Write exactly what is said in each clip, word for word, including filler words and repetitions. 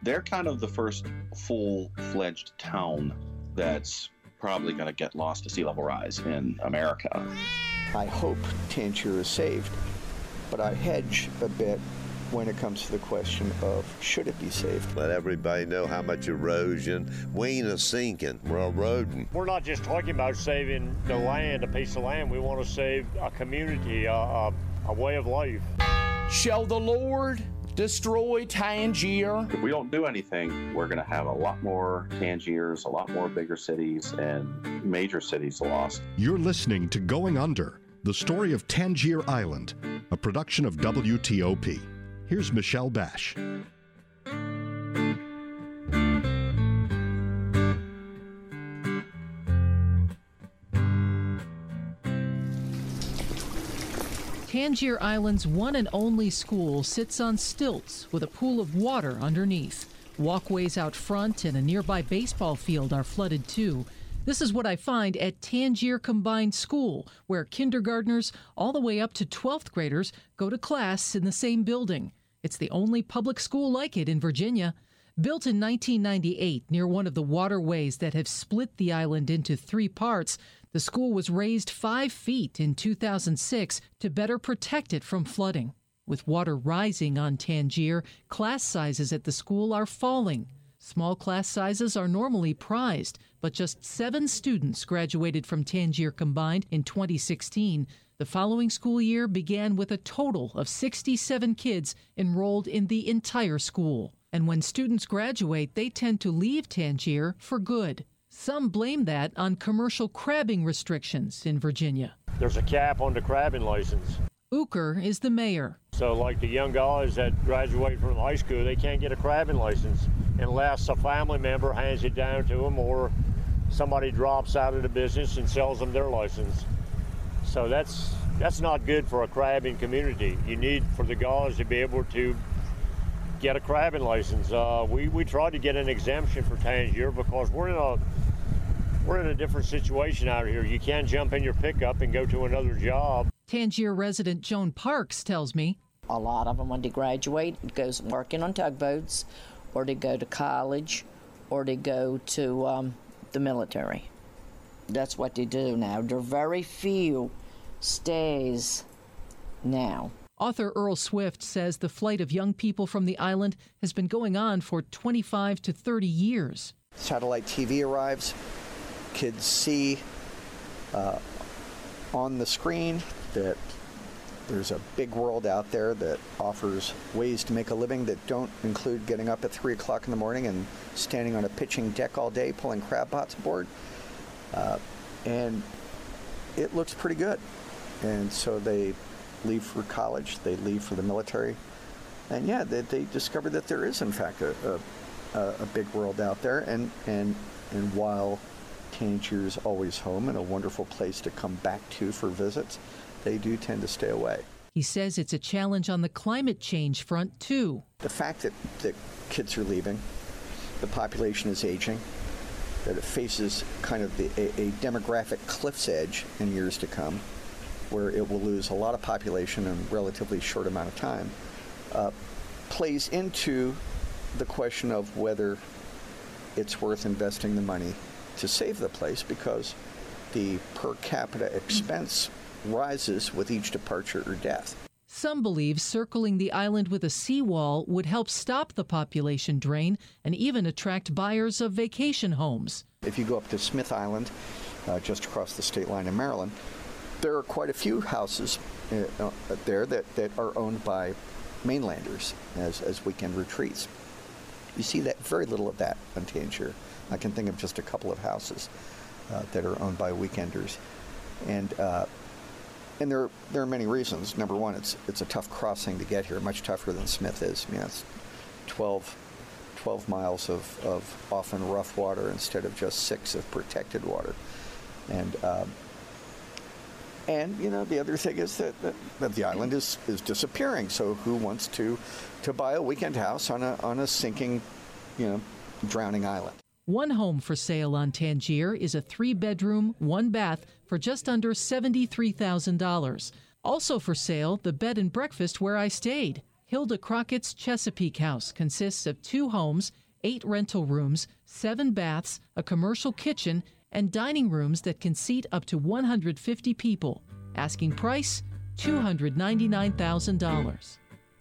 they're kind of the first full-fledged town that's probably going to get lost to sea level rise in America. I hope Tangier is saved, but I hedge a bit when it comes to the question of should it be saved. Let everybody know how much erosion. We ain't sinking, we're eroding. We're not just talking about saving the land, a piece of land. We want to save a community, a, a, a way of life. Shall the Lord destroy Tangier? If we don't do anything, we're going to have a lot more Tangiers, a lot more bigger cities, and major cities lost. You're listening to Going Under, the story of Tangier Island, a production of W T O P. Here's Michelle Bash. Tangier Island's one and only school sits on stilts with a pool of water underneath. Walkways out front and a nearby baseball field are flooded too. This is what I find at Tangier Combined School, where kindergartners all the way up to twelfth graders go to class in the same building. It's the only public school like it in Virginia. Built in nineteen ninety-eight near one of the waterways that have split the island into three parts, the school was raised five feet in two thousand six to better protect it from flooding. With water rising on Tangier, class sizes at the school are falling. Small class sizes are normally prized, but just seven students graduated from Tangier Combined in twenty sixteen. The following school year began with a total of sixty-seven kids enrolled in the entire school. And when students graduate, they tend to leave Tangier for good. Some blame that on commercial crabbing restrictions in Virginia. There's a cap on the crabbing license. Uker is the mayor. So like the young guys that graduate from high school, they can't get a crabbing license unless a family member hands it down to them or somebody drops out of the business and sells them their license. So that's that's not good for a crabbing community. You need for the guys to be able to get a crabbing license. Uh, we, we tried to get an exemption for Tangier because we're in a we're in a different situation out here. You can't jump in your pickup and go to another job. Tangier resident Joan Parks tells me. A lot of them, when they graduate, goes working on tugboats, or they go to college, or they go to um, the military. That's what they do now. There are very few stays now. Author Earl Swift says the flight of young people from the island has been going on for twenty-five to thirty years. Satellite T V arrives. Kids see uh, on the screen that there's a big world out there that offers ways to make a living that don't include getting up at three o'clock in the morning and standing on a pitching deck all day pulling crab pots aboard. Uh, and it looks pretty good. And so they leave for college, they leave for the military. And yeah, they, they discover that there is, in fact, a, a, a big world out there. And, and, and while Tangier is always home and a wonderful place to come back to for visits, they do tend to stay away. He says it's a challenge on the climate change front, too. The fact that, that kids are leaving, the population is aging, that it faces kind of the, a, a demographic cliff's edge in years to come, where it will lose a lot of population in a relatively short amount of time, uh, plays into the question of whether it's worth investing the money to save the place, because the per capita expense rises with each departure or death. Some believe circling the island with a seawall would help stop the population drain and even attract buyers of vacation homes. If you go up to Smith Island, uh, just across the state line in Maryland, there are quite a few houses uh, uh, there that, that are owned by mainlanders as, as weekend retreats. You see that very little of that on Tangier. I can think of just a couple of houses uh, that are owned by weekenders. And uh, And there, there are many reasons. Number one, it's it's a tough crossing to get here, much tougher than Smith is. I mean, it's twelve, twelve miles of, of often rough water instead of just six of protected water. And, um, and you know, the other thing is that, that, that the island is, is disappearing. So who wants to, to buy a weekend house on a, on a sinking, you know, drowning island? One home for sale on Tangier is a three-bedroom, one-bath for just under seventy-three thousand dollars. Also for sale, the bed and breakfast where I stayed. Hilda Crockett's Chesapeake House consists of two homes, eight rental rooms, seven baths, a commercial kitchen, and dining rooms that can seat up to one hundred fifty people. Asking price, two hundred ninety-nine thousand dollars.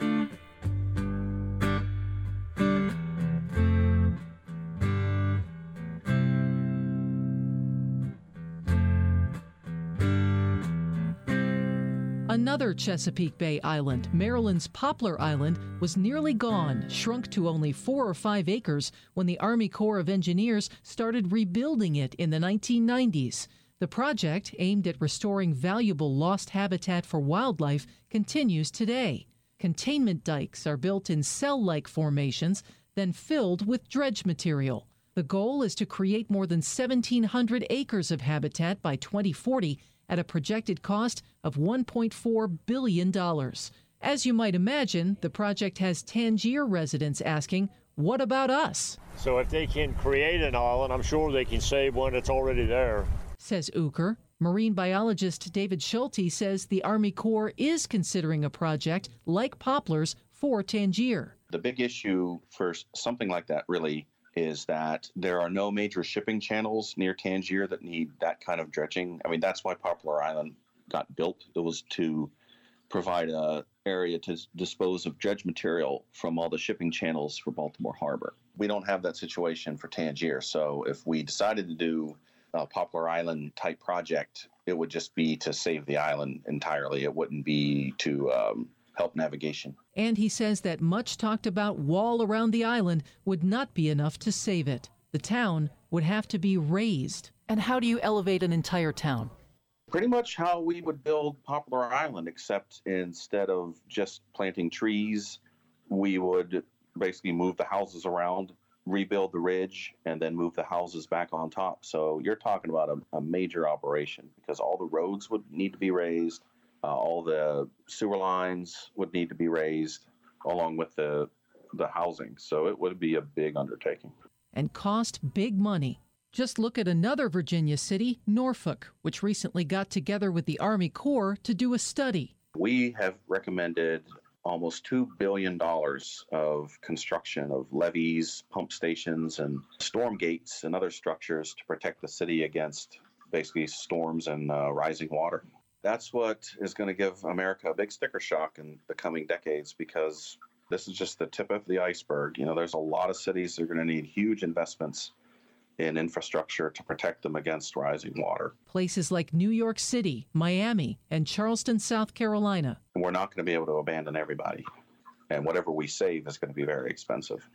Another Chesapeake Bay island, Maryland's Poplar Island, was nearly gone, shrunk to only four or five acres when the Army Corps of Engineers started rebuilding it in the nineteen nineties. The project, aimed at restoring valuable lost habitat for wildlife, continues today. Containment dikes are built in cell-like formations, then filled with dredge material. The goal is to create more than seventeen hundred acres of habitat by twenty forty at a projected cost of one point four billion dollars. As you might imagine, the project has Tangier residents asking, what about us? So if they can create an island, I'm sure they can save one that's already there. Says Uker. Marine biologist David Schulte says the Army Corps is considering a project like Poplar's for Tangier. The big issue for something like that really is that there are no major shipping channels near Tangier that need that kind of dredging. I mean, that's why Poplar Island got built. It was to provide an area to dispose of dredge material from all the shipping channels for Baltimore Harbor. We don't have that situation for Tangier. So if we decided to do a Poplar Island type project, it would just be to save the island entirely. It wouldn't be to um, help navigation. And he says that much talked about wall around the island would not be enough to save it. The town would have to be raised. And how do you elevate an entire town? Pretty much how we would build Poplar Island, except instead of just planting trees, we would basically move the houses around, rebuild the ridge, and then move the houses back on top. So you're talking about a, a major operation because all the roads would need to be raised. Uh, all the sewer lines would need to be raised along with the the housing. So it would be a big undertaking. And cost big money. Just look at another Virginia city, Norfolk, which recently got together with the Army Corps to do a study. We have recommended almost two billion dollars of construction of levees, pump stations, and storm gates and other structures to protect the city against basically storms and uh, rising water. That's what is going to give America a big sticker shock in the coming decades because this is just the tip of the iceberg. You know, there's a lot of cities that are going to need huge investments in infrastructure to protect them against rising water. Places like New York City, Miami, and Charleston, South Carolina. We're not going to be able to abandon everybody. And whatever we save is going to be very expensive.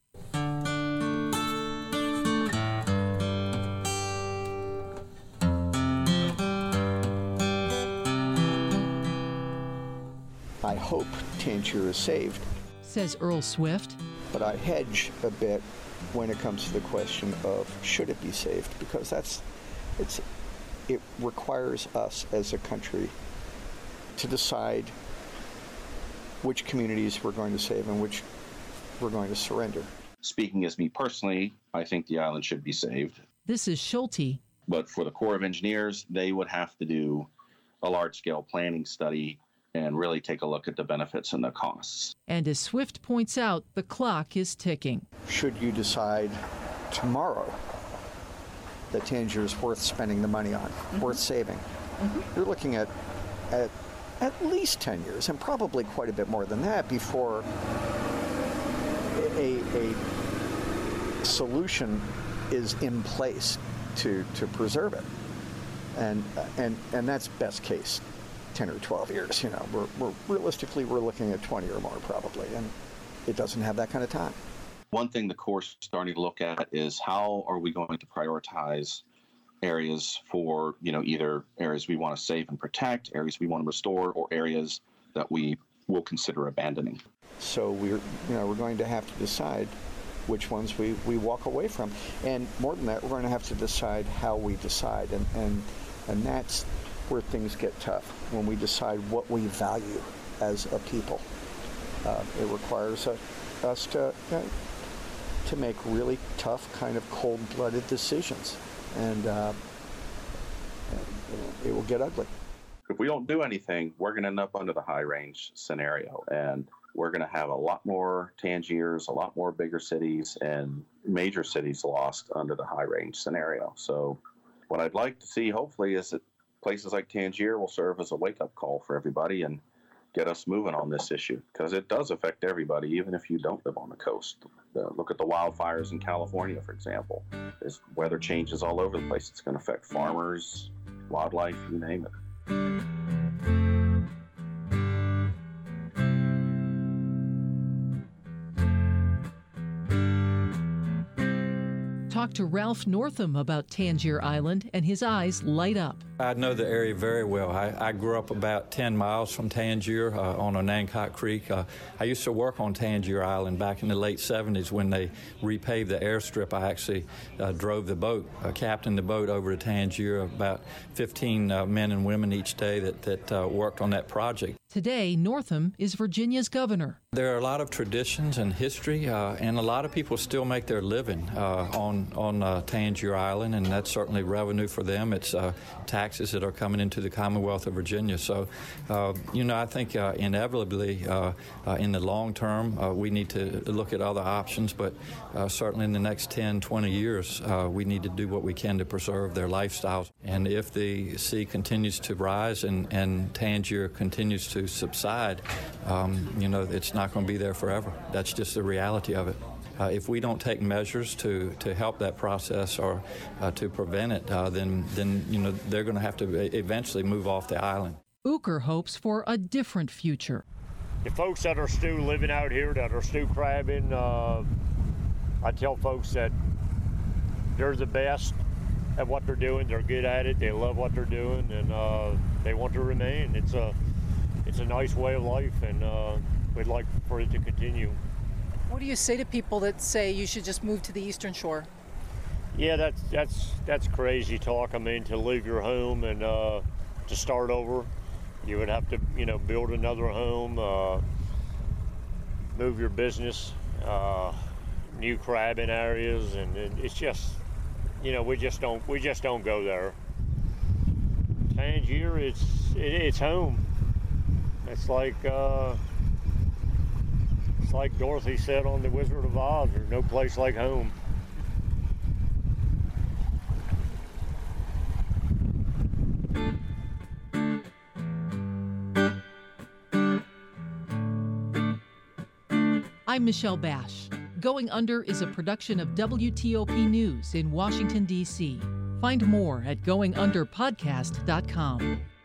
I hope Tangier is saved, says Earl Swift. but I hedge a bit when it comes to the question of should it be saved, because that's it's it requires us as a country to decide which communities we're going to save and which we're going to surrender. Speaking as me personally, I think the island should be saved. This is Schulte. But for the Corps of Engineers, they would have to do a large-scale planning study and really take a look at the benefits and the costs. And as Swift points out, the clock is ticking. Should you decide tomorrow that Tangier is worth spending the money on, mm-hmm. worth saving, mm-hmm. you're looking at, at at least ten years, and probably quite a bit more than that, before a, a solution is in place to, to preserve it. And, and, and that's best case. ten or twelve years, you know, we're, we're realistically, we're looking at twenty or more probably, and it doesn't have that kind of time. One thing the Corps is starting to look at is how are we going to prioritize areas for, you know, either areas we want to save and protect, areas we want to restore, or areas that we will consider abandoning. So we're, you know, we're going to have to decide which ones we, we walk away from. And more than that, we're going to have to decide how we decide, and, and, and that's where things get tough, when we decide what we value as a people. Uh, it requires a, us to uh, to make really tough, kind of cold-blooded decisions, and, uh, and it will get ugly. If we don't do anything, we're going to end up under the high range scenario, and we're going to have a lot more Tangiers, a lot more bigger cities, and major cities lost under the high range scenario. So what I'd like to see, hopefully, is that places like Tangier will serve as a wake-up call for everybody and get us moving on this issue, because it does affect everybody, even if you don't live on the coast. Uh, look at the wildfires in California, for example. There's weather changes all over the place. It's going to affect farmers, wildlife, you name it. Talk to Ralph Northam about Tangier Island, and his eyes light up. I know the area very well. I, I grew up about ten miles from Tangier uh, on Onancock Creek. Uh, I used to work on Tangier Island back in the late seventies when they repaved the airstrip. I actually uh, drove the boat, uh, captained the boat over to Tangier, about fifteen uh, men and women each day that, that uh, worked on that project. Today, Northam is Virginia's governor. There are a lot of traditions and history, uh, and a lot of people still make their living uh, on, on uh, Tangier Island, and that's certainly revenue for them. It's uh, taxes that are coming into the Commonwealth of Virginia. So, uh, you know, I think uh, inevitably uh, uh, in the long term, uh, we need to look at other options, but uh, certainly in the next ten, twenty years, uh, we need to do what we can to preserve their lifestyles. And if the sea continues to rise and, and Tangier continues to subside, um, you know, it's not going to be there forever. That's just the reality of it. Uh, if we don't take measures to, to help that process or uh, to prevent it, uh, then, then, you know, they're going to have to eventually move off the island. Uker hopes for a different future. The folks that are still living out here, that are still crabbing, uh, I tell folks that they're the best at what they're doing. They're good at it. They love what they're doing, and uh, they want to remain. It's a It's a nice way of life, and uh, we'd like for it to continue. What do you say to people that say you should just move to the Eastern Shore? Yeah, that's that's that's crazy talk. I mean, to leave your home and uh, to start over, you would have to, you know, build another home, uh, move your business, uh, new crabbing areas, and it, it's just, you know, we just don't we just don't go there. Tangier, it's it, it's home. It's like uh, it's like Dorothy said on The Wizard of Oz, there's no place like home. I'm Michelle Bash. Going Under is a production of W T O P News in Washington, D C. Find more at going under podcast dot com.